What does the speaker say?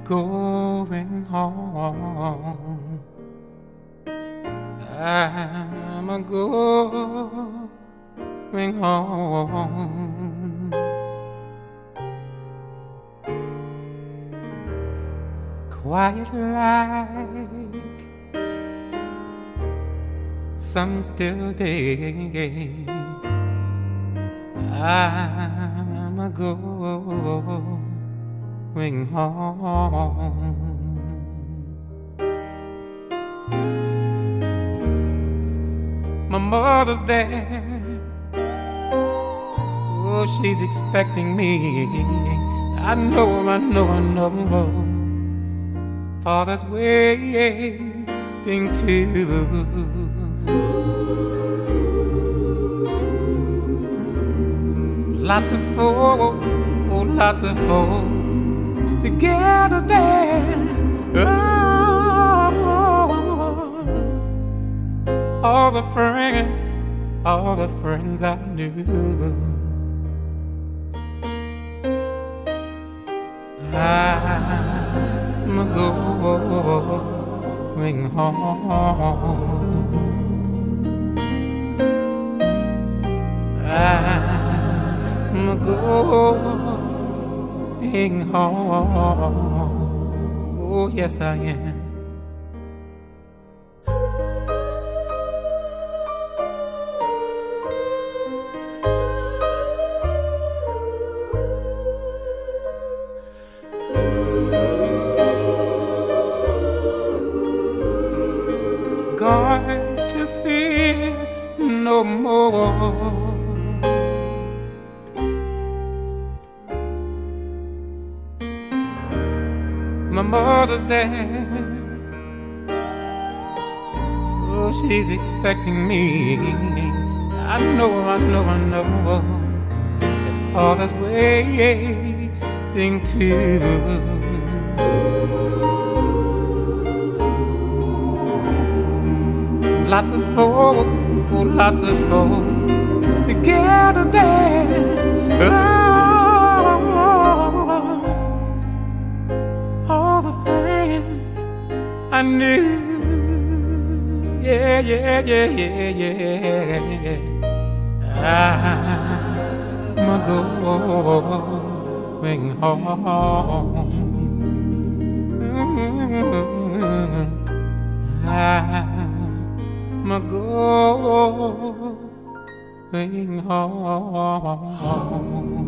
going home. I'm a going home. Quiet like some still day. I'm a going home. My mother's there. Oh, she's expecting me. I know. Father's waiting too. Lots of folk together there. Oh, all the friends I knew. I'm going home. I'm going home. Oh, yes, I am. Got to fear no more. My mother's there. Oh, she's expecting me. I know that Father's waiting too. Lots of folk together there. Oh, all the friends I knew. Yeah. I'm going home. I'm going home.